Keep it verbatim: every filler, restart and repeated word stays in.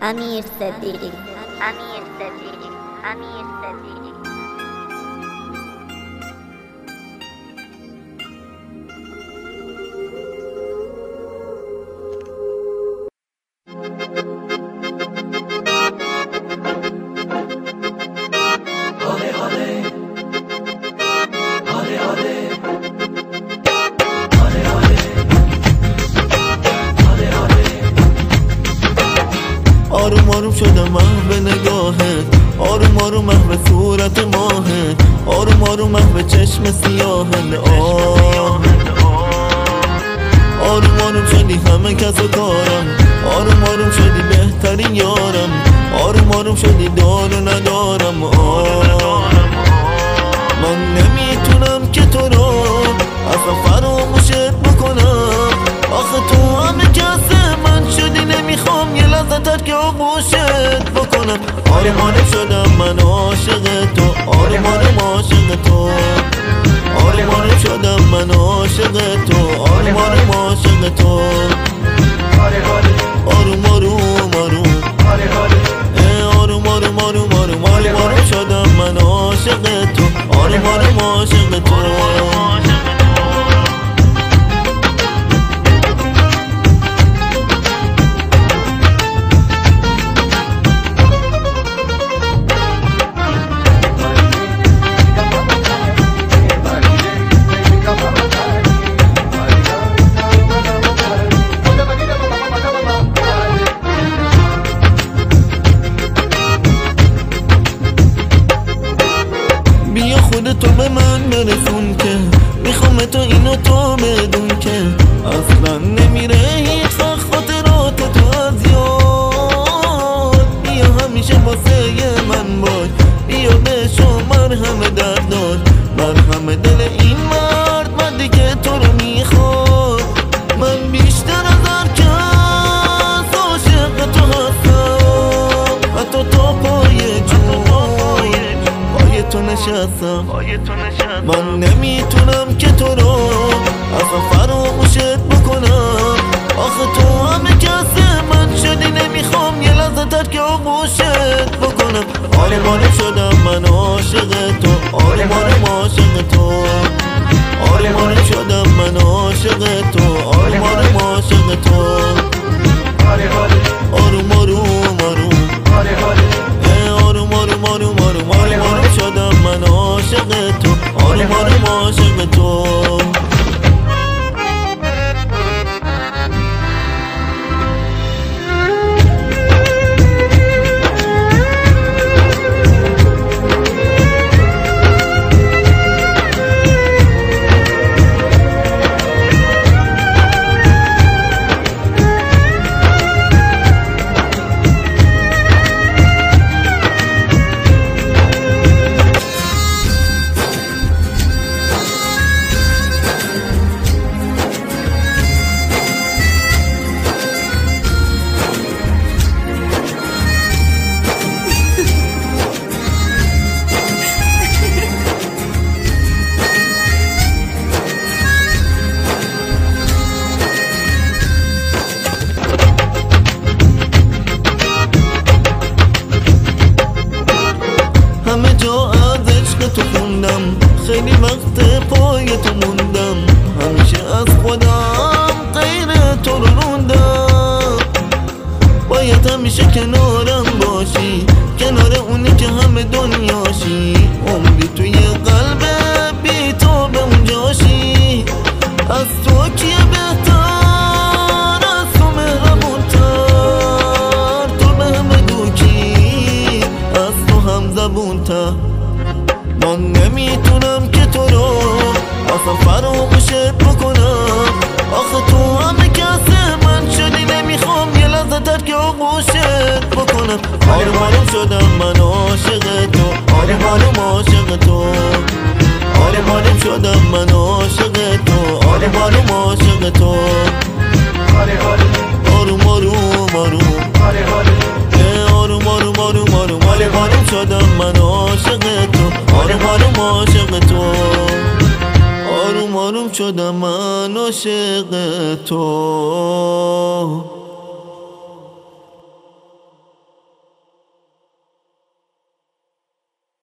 امیر صدیقی امیر صدیقی امیر صدیقی آروم آروم شدم محو نگاهت، آروم آروم محو صورت ماهت، آروم آروم محو چشم سیاهت. آه آروم آروم شدی همه کس و کارم، آروم آروم شدی بهترین یارم، آروم آروم شدی دار و ندارم. آه من نمیتونم که تو رو اصلا فراموشت بکنم، آخه تو همه کس من شدی، نمیخوام یه لحظه ترک آغوشت بکنم. آروم آروم شدم من عاشق تو، آروم آروم عاشق تو، آروم آروم شدم من عاشق تو، آروم آروم عاشق تو. آروم آروم آروم آروم آروم آروم آروم آروم آروم شدم من عاشق تو، آروم آروم عاشق تو. بیا خودتو به من برسون که میخوام تو اینو تو بدون که اصلا نمیره هیچ وقت خاطرات تو از یاد. بیا همیشه واسه من باش، بیا بشو مرهم درد دار، مرهم دل این مرد، مردی که تو رو میخواد. من بیشتر از هر کس عاشق تو هستم، حتی تا پای جون پای تو نشستم. من نمیتونم که تو رو اصلا فراموشت بکنم، آخه تو همه کس من شدی، نمیخوام یه لحظه ترک آغوشت بکنم. آروم آروم شدم من عاشق تو، آروم آروم عاشق تو، آروم آروم شدم من عاشق تو، آروم آروم عاشق تو. آروم آروم آروم آروم آروم آروم آروم آروم آروم شدم من عاشق تو، آروم آروم عاشق تو. همه جا از عشق تو خوندم، خیلی وقت پای تو موندم، همیشه از خودم غیر تو رو روندم. باید همیشه کنارم باشی، کنار اونی که همه دنیاشی، عمری توی قلب بی تو به اونجاشی. از تو کیه بهتر، از تو مهربونتر، تو به همه گو کی، از تو هم زبونتر. من نمیتونم که تو رو اصلا فراموشت بکنم، آخه تو همه کس من شدی، نمیخوام یه لحظه ترک آغوشت بکنم. آروم آروم شدم من عاشق تو، آروم آروم عاشق تو، آروم آروم شدم من عاشق تو، آروم آروم عاشق تو. آروم آروم آروم آروم آروم آروم آروم آروم آروم شدم من عاشق تو، آروم آروم عاشق تو. آروم آروم شدم من عاشق تو.